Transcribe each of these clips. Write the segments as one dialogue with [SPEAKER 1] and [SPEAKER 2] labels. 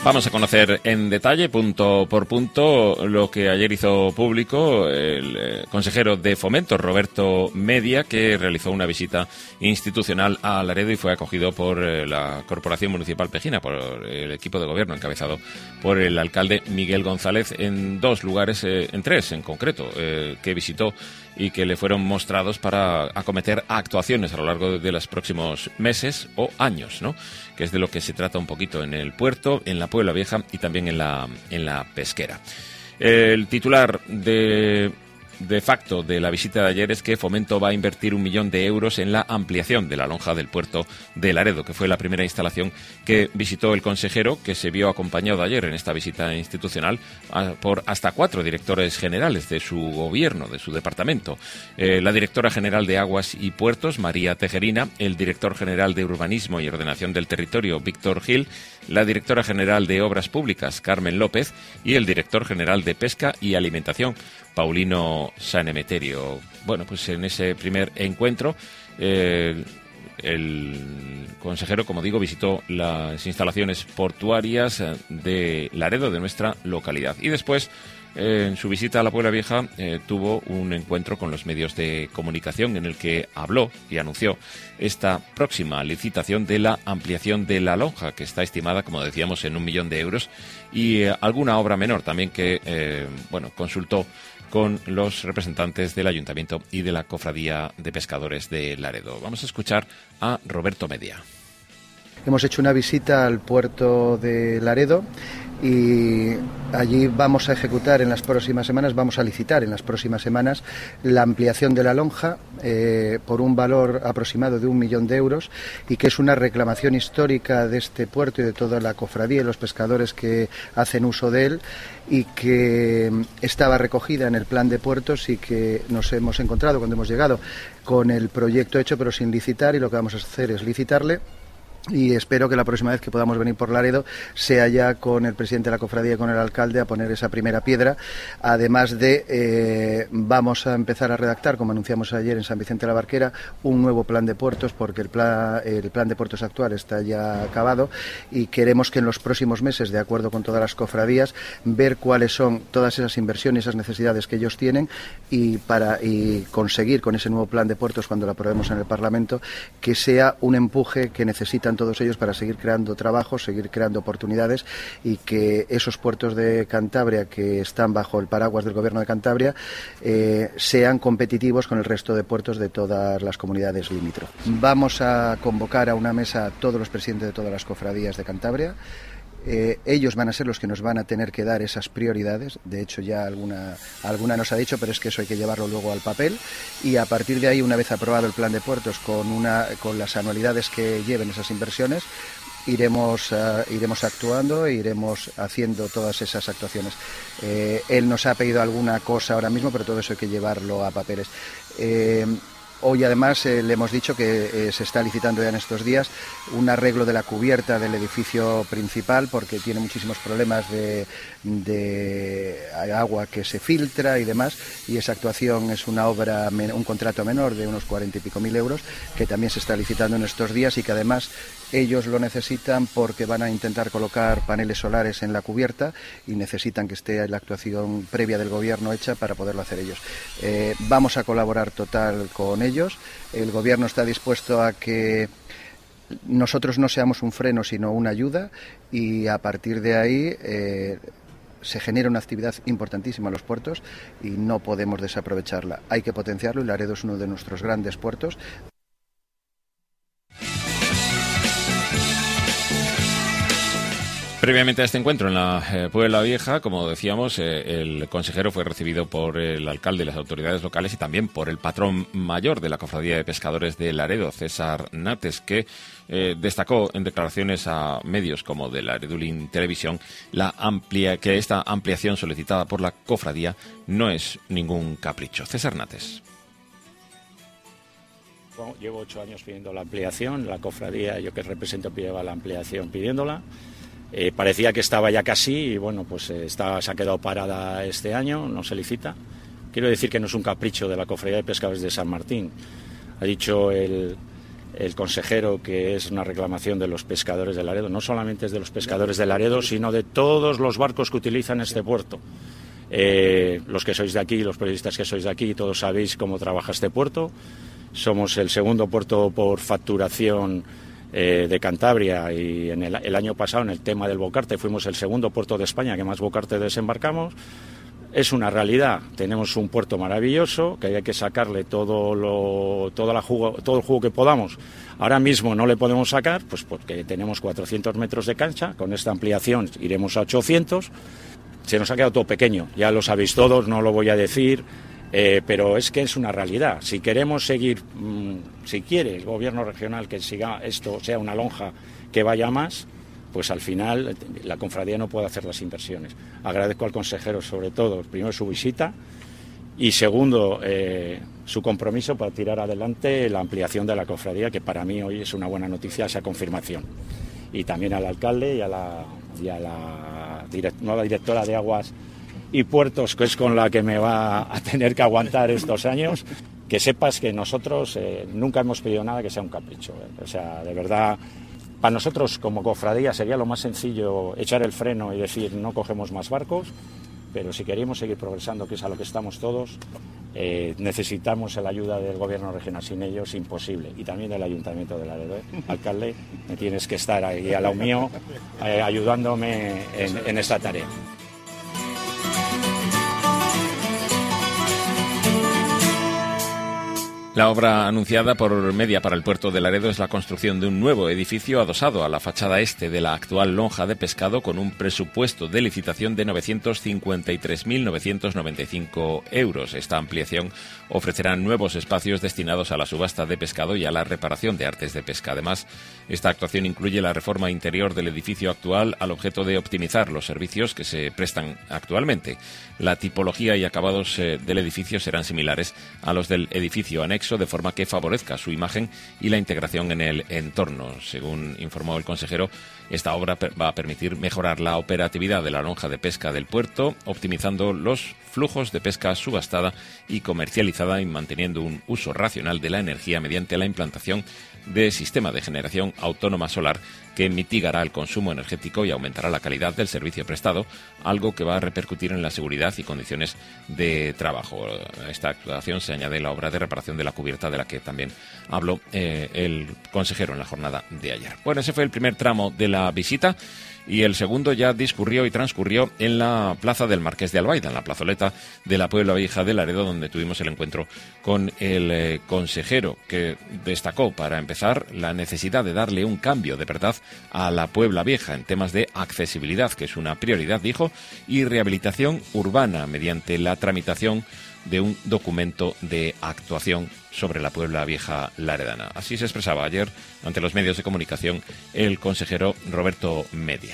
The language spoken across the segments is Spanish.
[SPEAKER 1] Vamos a conocer en detalle, punto por punto, lo que ayer hizo público el consejero de Fomento, Roberto Media, que realizó una visita institucional a Laredo y fue acogido por la Corporación Municipal Pejina, por el equipo de gobierno encabezado por el alcalde Miguel González, en dos lugares, en tres en concreto, que visitó y que le fueron mostrados para acometer actuaciones a lo largo de los próximos meses o años, ¿no? Que es de lo que se trata un poquito en el puerto, en la Puebla Vieja y también en la pesquera. El titular de facto de la visita de ayer es que Fomento va a invertir 1 millón de euros en la ampliación de la lonja del puerto de Laredo, que fue la primera instalación que visitó el consejero, que se vio acompañado ayer en esta visita institucional por hasta 4 directores generales de su gobierno, de su departamento. La directora general de Aguas y Puertos, María Tejerina, el director general de Urbanismo y Ordenación del Territorio, Víctor Gil, la directora general de Obras Públicas, Carmen López, y el director general de Pesca y Alimentación, Paulino Sanemeterio. Bueno, pues en ese primer encuentro el consejero, como digo, visitó las instalaciones portuarias de Laredo, de nuestra localidad. Y después, en su visita a la Puebla Vieja, tuvo un encuentro con los medios de comunicación en el que habló y anunció esta próxima licitación de la ampliación de la lonja, que está estimada, como decíamos, en 1 millón de euros, y alguna obra menor también que, consultó con los representantes del Ayuntamiento y de la Cofradía de Pescadores de Laredo. Vamos a escuchar a Roberto Media.
[SPEAKER 2] Hemos hecho una visita al puerto de Laredo y allí vamos a ejecutar en las próximas semanas, vamos a licitar en las próximas semanas la ampliación de la lonja por un valor aproximado de 1 millón de euros, y que es una reclamación histórica de este puerto y de toda la cofradía y los pescadores que hacen uso de él, y que estaba recogida en el plan de puertos y que nos hemos encontrado cuando hemos llegado con el proyecto hecho pero sin licitar, y lo que vamos a hacer es licitarle. Y espero que la próxima vez que podamos venir por Laredo sea ya con el presidente de la cofradía y con el alcalde a poner esa primera piedra. Además de, vamos a empezar a redactar, como anunciamos ayer en San Vicente de la Barquera, un nuevo plan de puertos, porque el plan de puertos actual está ya acabado, y queremos que en los próximos meses, de acuerdo con todas las cofradías, ver cuáles son todas esas inversiones, esas necesidades que ellos tienen, y conseguir con ese nuevo plan de puertos, cuando lo aprobemos en el Parlamento, que sea un empuje que necesitan todos ellos para seguir creando trabajo, seguir creando oportunidades, y que esos puertos de Cantabria que están bajo el paraguas del Gobierno de Cantabria sean competitivos con el resto de puertos de todas las comunidades limítrofes. Vamos a convocar a una mesa a todos los presidentes de todas las cofradías de Cantabria. Ellos van a ser los que nos van a tener que dar esas prioridades. De hecho, ya alguna nos ha dicho, pero es que eso hay que llevarlo luego al papel, y a partir de ahí, una vez aprobado el plan de puertos con las anualidades que lleven esas inversiones, iremos actuando e iremos haciendo todas esas actuaciones. Él nos ha pedido alguna cosa ahora mismo, pero todo eso hay que llevarlo a papeles. Hoy además le hemos dicho que se está licitando ya en estos días un arreglo de la cubierta del edificio principal, porque tiene muchísimos problemas de agua que se filtra y demás, y esa actuación es una obra, un contrato menor de unos 40 y pico mil euros, que también se está licitando en estos días, y que además ellos lo necesitan porque van a intentar colocar paneles solares en la cubierta y necesitan que esté la actuación previa del gobierno hecha para poderlo hacer ellos. Vamos a colaborar total con ellos. El gobierno está dispuesto a que nosotros no seamos un freno sino una ayuda, y a partir de ahí se genera una actividad importantísima en los puertos y no podemos desaprovecharla. Hay que potenciarlo, y Laredo es uno de nuestros grandes puertos.
[SPEAKER 1] Previamente a este encuentro en la Puebla Vieja, como decíamos, el consejero fue recibido por el alcalde y las autoridades locales, y también por el patrón mayor de la Cofradía de Pescadores de Laredo, César Nates, que destacó en declaraciones a medios como de Laredulín Televisión que esta ampliación solicitada por la cofradía no es ningún capricho. César Nates.
[SPEAKER 3] Bueno, llevo 8 años pidiendo la ampliación, la cofradía, yo que represento, lleva la ampliación pidiéndola. Parecía que estaba ya casi, y bueno, pues se ha quedado parada este año, no se licita. Quiero decir que no es un capricho de la Cofradía de Pescadores de San Martín. Ha dicho el el consejero que es una reclamación de los pescadores de Laredo. No solamente es de los pescadores de Laredo, sino de todos los barcos que utilizan este puerto. Los que sois de aquí, los periodistas que sois de aquí, todos sabéis cómo trabaja este puerto. Somos el segundo puerto por facturación de Cantabria, y en el año pasado, en el tema del bocarte, fuimos el segundo puerto de España que más bocarte desembarcamos. Es una realidad, tenemos un puerto maravilloso que hay que sacarle todo el jugo que podamos. Ahora mismo no le podemos sacar, pues porque tenemos 400 metros de cancha, con esta ampliación iremos a 800. Se nos ha quedado todo pequeño, ya lo sabéis todos, no lo voy a decir, pero es que es una realidad. Si queremos seguir, si quiere el gobierno regional que siga esto, sea una lonja que vaya más, pues al final la cofradía no puede hacer las inversiones. Agradezco al consejero, sobre todo, primero su visita y segundo, su compromiso para tirar adelante la ampliación de la cofradía, que para mí hoy es una buena noticia esa confirmación. Y también al alcalde y a la nueva directora de Aguas y Puertos, que es con la que me va a tener que aguantar estos años, que sepas que nosotros nunca hemos pedido nada que sea un capricho. O sea, de verdad, para nosotros como cofradía sería lo más sencillo echar el freno y decir no cogemos más barcos, pero si queríamos seguir progresando, que es a lo que estamos todos, necesitamos la ayuda del gobierno regional. Sin ellos, imposible. Y también del Ayuntamiento de Laredo. Alcalde, me tienes que estar ahí al lado mío, ayudándome en esta tarea.
[SPEAKER 1] La obra anunciada por Media para el puerto de Laredo es la construcción de un nuevo edificio adosado a la fachada este de la actual lonja de pescado, con un presupuesto de licitación de 953.995 euros. Esta ampliación ofrecerá nuevos espacios destinados a la subasta de pescado y a la reparación de artes de pesca. Además, esta actuación incluye la reforma interior del edificio actual al objeto de optimizar los servicios que se prestan actualmente. La tipología y acabados del edificio serán similares a los del edificio anexo, de forma que favorezca su imagen y la integración en el entorno. Según informó el consejero, esta obra va a permitir mejorar la operatividad de la lonja de pesca del puerto, optimizando los flujos de pesca subastada y comercializada y manteniendo un uso racional de la energía mediante la implantación de sistema de generación autónoma solar que mitigará el consumo energético y aumentará la calidad del servicio prestado, algo que va a repercutir en la seguridad y condiciones de trabajo. A esta actuación se añade la obra de reparación de la cubierta, de la que también habló el consejero en la jornada de ayer. Bueno, ese fue el primer tramo de la visita. Y el segundo ya discurrió y transcurrió en la plaza del Marqués de Albaida, en la plazoleta de la Puebla Vieja de Laredo, donde tuvimos el encuentro con el consejero, que destacó, para empezar, la necesidad de darle un cambio de verdad a la Puebla Vieja en temas de accesibilidad, que es una prioridad, dijo, y rehabilitación urbana mediante la tramitación de un documento de actuación sobre la Puebla Vieja laredana. Así se expresaba ayer ante los medios de comunicación el consejero Roberto Media.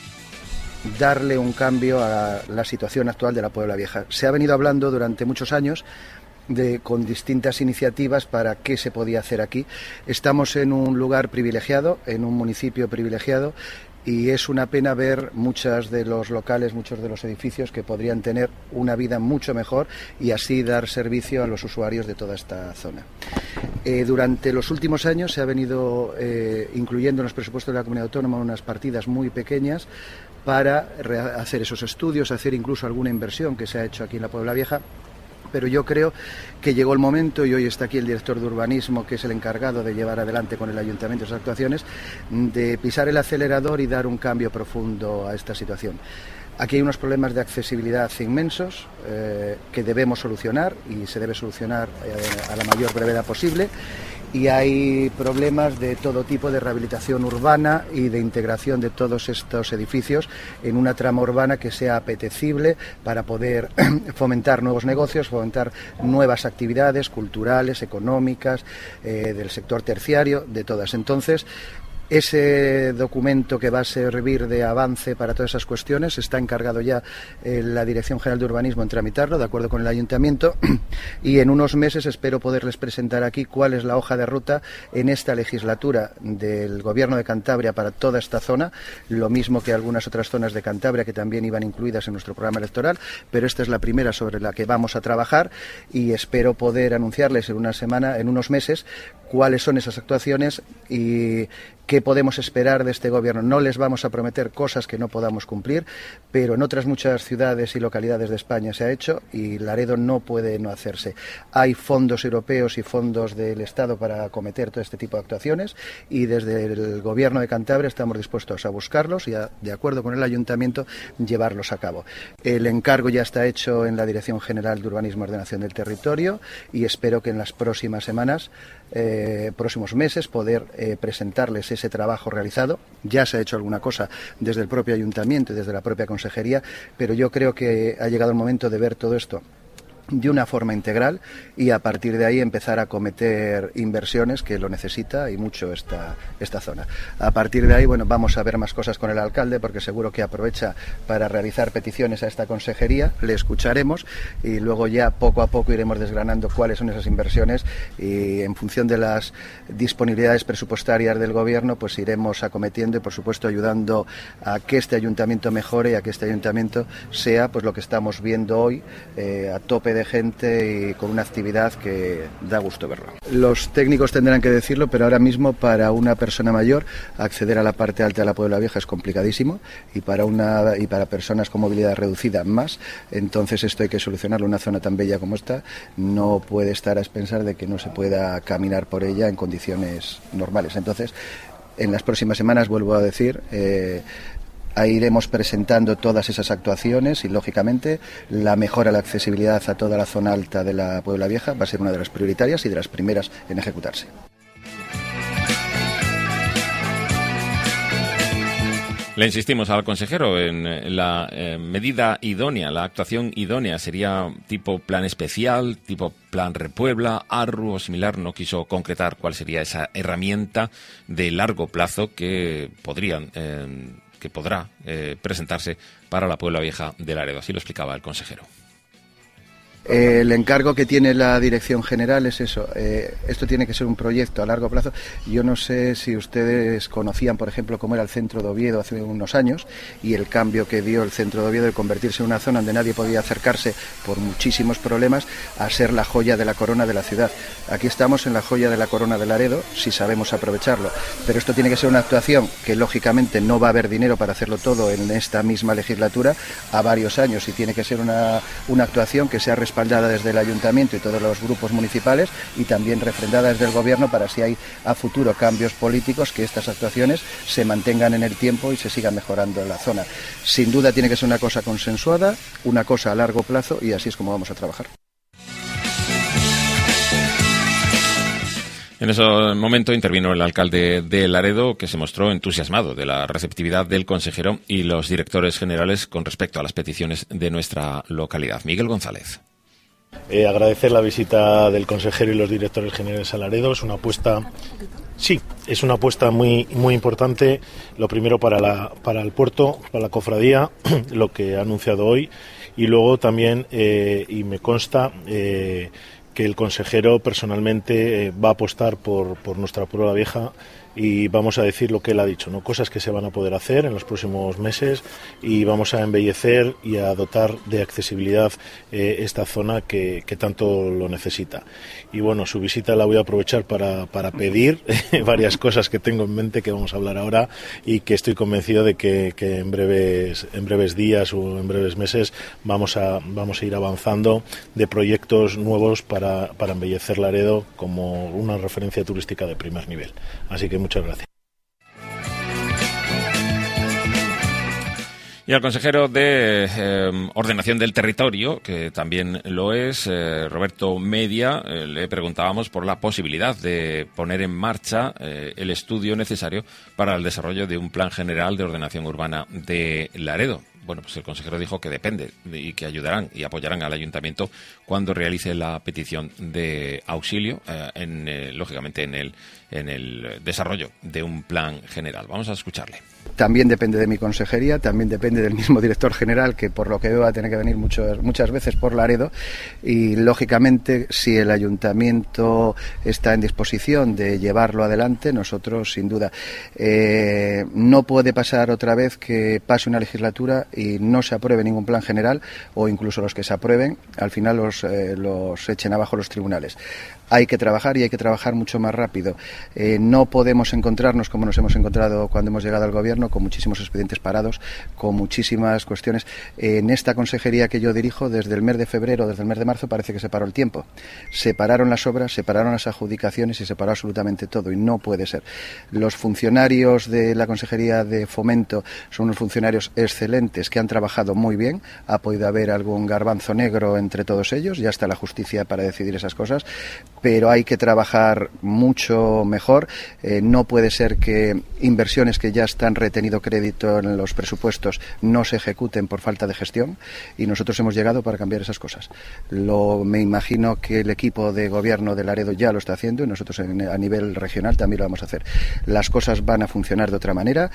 [SPEAKER 2] Darle un cambio a la situación actual de la Puebla Vieja. Se ha venido hablando durante muchos años con distintas iniciativas para qué se podía hacer aquí. Estamos en un lugar privilegiado, en un municipio privilegiado, y es una pena ver muchos de los locales, muchos de los edificios que podrían tener una vida mucho mejor y así dar servicio a los usuarios de toda esta zona. Durante los últimos años se ha venido incluyendo en los presupuestos de la Comunidad Autónoma unas partidas muy pequeñas para hacer esos estudios, hacer incluso alguna inversión que se ha hecho aquí en la Puebla Vieja. Pero yo creo que llegó el momento, y hoy está aquí el director de urbanismo, que es el encargado de llevar adelante con el ayuntamiento esas actuaciones, de pisar el acelerador y dar un cambio profundo a esta situación. Aquí hay unos problemas de accesibilidad inmensos que debemos solucionar, y se debe solucionar a la mayor brevedad posible. Y hay problemas de todo tipo de rehabilitación urbana y de integración de todos estos edificios en una trama urbana que sea apetecible para poder fomentar nuevos negocios, fomentar nuevas actividades culturales, económicas, del sector terciario, de todas. Entonces, Ese documento que va a servir de avance para todas esas cuestiones está encargado ya la Dirección General de Urbanismo en tramitarlo, de acuerdo con el Ayuntamiento, y en unos meses espero poderles presentar aquí cuál es la hoja de ruta en esta legislatura del Gobierno de Cantabria para toda esta zona, lo mismo que algunas otras zonas de Cantabria que también iban incluidas en nuestro programa electoral, pero esta es la primera sobre la que vamos a trabajar y espero poder anunciarles en unos meses cuáles son esas actuaciones y qué podemos esperar de este gobierno. No les vamos a prometer cosas que no podamos cumplir, pero en otras muchas ciudades y localidades de España se ha hecho y Laredo no puede no hacerse. Hay fondos europeos y fondos del Estado para acometer todo este tipo de actuaciones y desde el Gobierno de Cantabria estamos dispuestos a buscarlos y, de acuerdo con el Ayuntamiento, llevarlos a cabo. El encargo ya está hecho en la Dirección General de Urbanismo y Ordenación del Territorio y espero que en las próximas semanas, próximos meses, poder presentarles ese trabajo realizado. Ya se ha hecho alguna cosa desde el propio Ayuntamiento y desde la propia Consejería, pero yo creo que ha llegado el momento de ver todo esto de una forma integral y a partir de ahí empezar a cometer inversiones que lo necesita y mucho esta zona. A partir de ahí, bueno, vamos a ver más cosas con el alcalde porque seguro que aprovecha para realizar peticiones a esta consejería, le escucharemos y luego ya poco a poco iremos desgranando cuáles son esas inversiones y en función de las disponibilidades presupuestarias del gobierno pues iremos acometiendo y por supuesto ayudando a que este ayuntamiento mejore y a que este ayuntamiento sea pues lo que estamos viendo hoy, a tope de gente y con una actividad que da gusto verlo. Los técnicos tendrán que decirlo, pero ahora mismo para una persona mayor acceder a la parte alta de la Puebla Vieja es complicadísimo y para personas con movilidad reducida más. Entonces esto hay que solucionarlo. Una zona tan bella como esta no puede estar a expensas de que no se pueda caminar por ella en condiciones normales. Entonces, en las próximas semanas, vuelvo a decir, ahí iremos presentando todas esas actuaciones y, lógicamente, la mejora de la accesibilidad a toda la zona alta de la Puebla Vieja va a ser una de las prioritarias y de las primeras en ejecutarse.
[SPEAKER 1] Le insistimos al consejero en la medida idónea, la actuación idónea. ¿Sería tipo plan especial, tipo plan Repuebla, ARRU o similar? No quiso concretar cuál sería esa herramienta de largo plazo que podrá presentarse para la Puebla Vieja de Laredo. Así lo explicaba el consejero.
[SPEAKER 2] El encargo que tiene la Dirección General es eso. Esto tiene que ser un proyecto a largo plazo. Yo no sé si ustedes conocían, por ejemplo, cómo era el centro de Oviedo hace unos años y el cambio que dio el centro de Oviedo de convertirse en una zona donde nadie podía acercarse por muchísimos problemas a ser la joya de la corona de la ciudad. Aquí estamos en la joya de la corona de Laredo, si sabemos aprovecharlo. Pero esto tiene que ser una actuación que, lógicamente, no va a haber dinero para hacerlo todo en esta misma legislatura a varios años y tiene que ser una actuación que sea respaldada desde el Ayuntamiento y todos los grupos municipales y también refrendada desde el Gobierno para si hay a futuro cambios políticos que estas actuaciones se mantengan en el tiempo y se siga mejorando en la zona. Sin duda tiene que ser una cosa consensuada, una cosa a largo plazo y así es como vamos a trabajar.
[SPEAKER 1] En ese momento intervino el alcalde de Laredo, que se mostró entusiasmado de la receptividad del consejero y los directores generales con respecto a las peticiones de nuestra localidad. Miguel González.
[SPEAKER 4] Agradecer la visita del consejero y los directores generales a Laredo. Es una apuesta, sí, es una apuesta muy importante. Lo primero para el puerto, para la cofradía, lo que ha anunciado hoy, y luego también, y me consta que el consejero personalmente va a apostar por nuestra Puebla Vieja y vamos a decir lo que él ha dicho, ¿no? Cosas que se van a poder hacer en los próximos meses y vamos a embellecer y a dotar de accesibilidad esta zona que tanto lo necesita. Y bueno, su visita la voy a aprovechar para pedir varias cosas que tengo en mente que vamos a hablar ahora y que estoy convencido de que en breves días o en breves meses vamos a ir avanzando de proyectos nuevos para embellecer Laredo como una referencia turística de primer nivel. Así que muchas gracias.
[SPEAKER 1] Y al consejero de Ordenación del Territorio, que también lo es, Roberto Media, le preguntábamos por la posibilidad de poner en marcha el estudio necesario para el desarrollo de un plan general de ordenación urbana de Laredo. bueno, pues el consejero dijo que depende y que ayudarán y apoyarán al ayuntamiento cuando realice la petición de auxilio, lógicamente en el desarrollo de un plan general. Vamos a escucharle.
[SPEAKER 2] También depende de mi consejería, también depende del mismo director general, que por lo que veo va a tener que venir muchas veces por Laredo, y lógicamente si el ayuntamiento está en disposición de llevarlo adelante, nosotros sin duda. No puede pasar otra vez que pase una legislatura y no se apruebe ningún plan general, o incluso los que se aprueben al final los echen abajo los tribunales. Hay que trabajar, y hay que trabajar mucho más rápido. No podemos encontrarnos como nos hemos encontrado cuando hemos llegado al gobierno, con muchísimos expedientes parados, con muchísimas cuestiones. En esta consejería que yo dirijo, desde el mes de febrero, desde el mes de marzo, parece que se paró el tiempo. Se pararon las obras, se pararon las adjudicaciones y se paró absolutamente todo, y no puede ser. Los funcionarios de la Consejería de Fomento son unos funcionarios excelentes que han trabajado muy bien. Ha podido haber algún garbanzo negro entre todos ellos, ya está la justicia para decidir esas cosas, pero hay que trabajar mucho mejor. No puede ser que inversiones que ya están retenido crédito en los presupuestos no se ejecuten por falta de gestión, y nosotros hemos llegado para cambiar esas cosas. Me imagino que el equipo de gobierno de Laredo ya lo está haciendo, y nosotros a nivel regional también lo vamos a hacer. Las cosas van a funcionar de otra manera,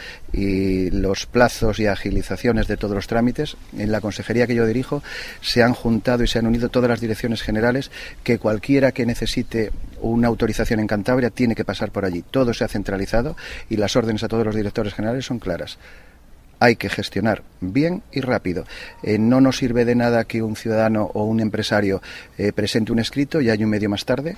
[SPEAKER 2] y los plazos y agilizaciones de todos los trámites, en la consejería que yo dirijo se han juntado y se han unido todas las direcciones generales, que cualquiera que necesite una autorización en Cantabria tiene que pasar por allí. Todo se ha centralizado y las órdenes a todos los directores generales son claras. Hay que gestionar bien y rápido. No nos sirve de nada que un ciudadano o un empresario presente un escrito y año y medio más tarde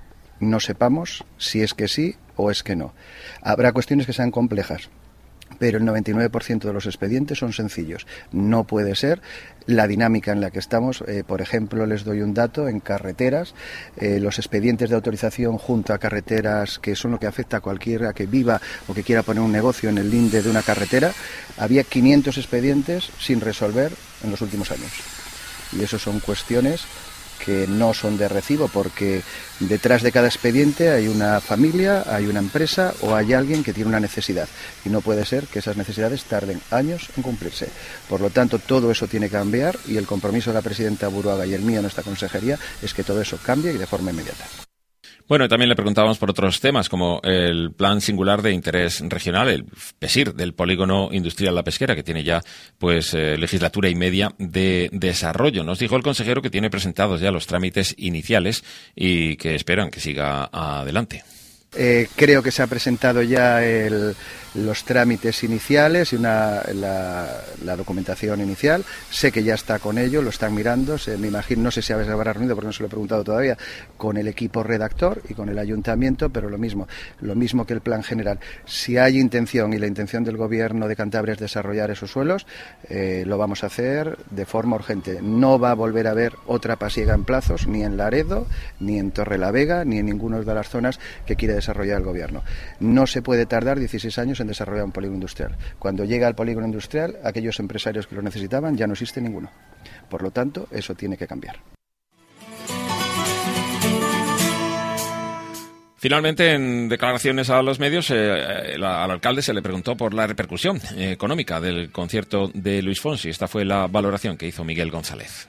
[SPEAKER 2] no sepamos si es que sí o es que no. Habrá cuestiones que sean complejas, pero el 99% de los expedientes son sencillos. No puede ser la dinámica en la que estamos. Por ejemplo, les doy un dato: en carreteras, los expedientes de autorización junto a carreteras, que son lo que afecta a cualquiera que viva o que quiera poner un negocio en el linde de una carretera, había 500 expedientes sin resolver en los últimos años. Y eso son cuestiones que no son de recibo, porque detrás de cada expediente hay una familia, hay una empresa o hay alguien que tiene una necesidad, y no puede ser que esas necesidades tarden años en cumplirse. Por lo tanto, todo eso tiene que cambiar, y el compromiso de la presidenta Buruaga y el mío en esta consejería es que todo eso cambie y de forma inmediata.
[SPEAKER 1] Bueno, también le preguntábamos por otros temas, como el Plan Singular de Interés Regional, el PESIR, del Polígono Industrial La Pesquera, que tiene ya legislatura y media de desarrollo. Nos dijo el consejero que tiene presentados ya los trámites iniciales y que esperan que siga adelante.
[SPEAKER 2] Creo que se ha presentado ya los trámites iniciales y la documentación inicial. Sé que ya está con ello, lo están mirando. Me imagino, no sé si se habrá reunido, porque no se lo he preguntado todavía, con el equipo redactor y con el ayuntamiento, pero lo mismo que el plan general. Si hay intención, y la intención del gobierno de Cantabria es desarrollar esos suelos, lo vamos a hacer de forma urgente. No va a volver a haber otra pasiega en plazos, ni en Laredo, ni en Torrelavega, ni en ninguna de las zonas que quiere desarrollar el gobierno. No se puede tardar 16 años en desarrollar un polígono industrial. Cuando llega al polígono industrial, aquellos empresarios que lo necesitaban ya no existe ninguno. Por lo tanto, eso tiene que cambiar.
[SPEAKER 1] Finalmente, en declaraciones a los medios, al alcalde se le preguntó por la repercusión económica del concierto de Luis Fonsi. Esta fue la valoración que hizo Miguel González.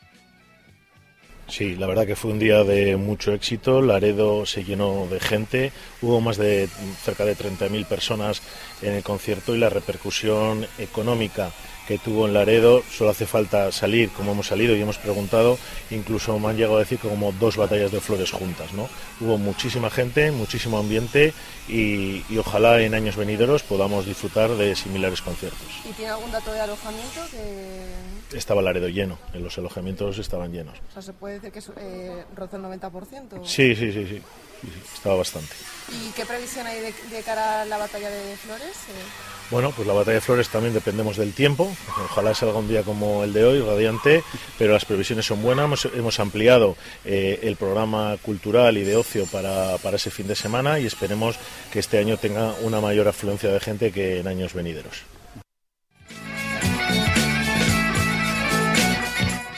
[SPEAKER 4] Sí, la verdad que fue un día de mucho éxito. Laredo se llenó de gente, hubo cerca de 30.000 personas en el concierto, y la repercusión económica que tuvo en Laredo, solo hace falta salir como hemos salido y hemos preguntado, incluso me han llegado a decir que como 2 batallas de flores juntas, ¿no? Hubo muchísima gente, muchísimo ambiente, y ojalá en años venideros podamos disfrutar de similares conciertos.
[SPEAKER 5] ¿Y tiene algún dato de alojamiento?
[SPEAKER 4] Estaba Laredo lleno, en los alojamientos estaban llenos.
[SPEAKER 5] O sea, ¿se puede decir que rozó el 90%?
[SPEAKER 4] Sí, estaba bastante.
[SPEAKER 5] ¿Y qué previsión hay de cara a la batalla de flores?
[SPEAKER 4] Bueno, pues la batalla de flores también dependemos del tiempo. Ojalá salga un día como el de hoy, radiante, pero las previsiones son buenas. Hemos ampliado el programa cultural y de ocio para ese fin de semana, y esperemos que este año tenga una mayor afluencia de gente que en años venideros.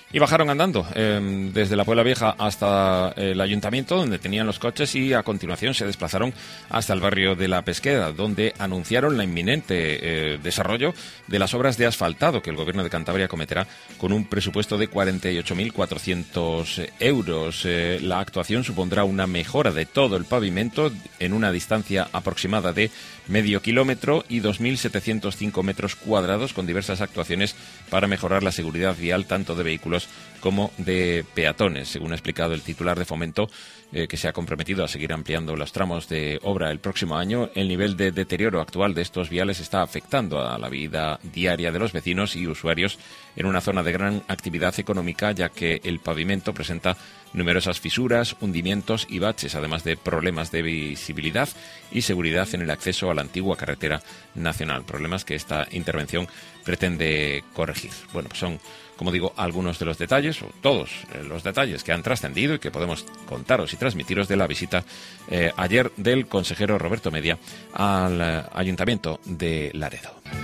[SPEAKER 1] Y bajaron andando desde la Puebla Vieja hasta el ayuntamiento, donde tenían los coches, y a continuación se desplazaron hasta el barrio de La Pesquera, donde anunciaron la inminente desarrollo de las obras de asfaltado que el Gobierno de Cantabria acometerá con un presupuesto de 48.400 euros. La actuación supondrá una mejora de todo el pavimento en una distancia aproximada de medio kilómetro y 2.705 metros cuadrados, con diversas actuaciones para mejorar la seguridad vial tanto de vehículos como de peatones, según ha explicado el titular de Fomento, que se ha comprometido a seguir ampliando los tramos de obra el próximo año. El nivel de deterioro actual de estos viales está afectando a la vida diaria de los vecinos y usuarios en una zona de gran actividad económica, ya que el pavimento presenta numerosas fisuras, hundimientos y baches, además de problemas de visibilidad y seguridad en el acceso a la antigua carretera nacional, problemas que esta intervención pretende corregir. Bueno, pues son, como digo, algunos de los detalles, o todos los detalles que han trascendido y que podemos contaros y transmitiros de la visita ayer del consejero Roberto Media al Ayuntamiento de Laredo.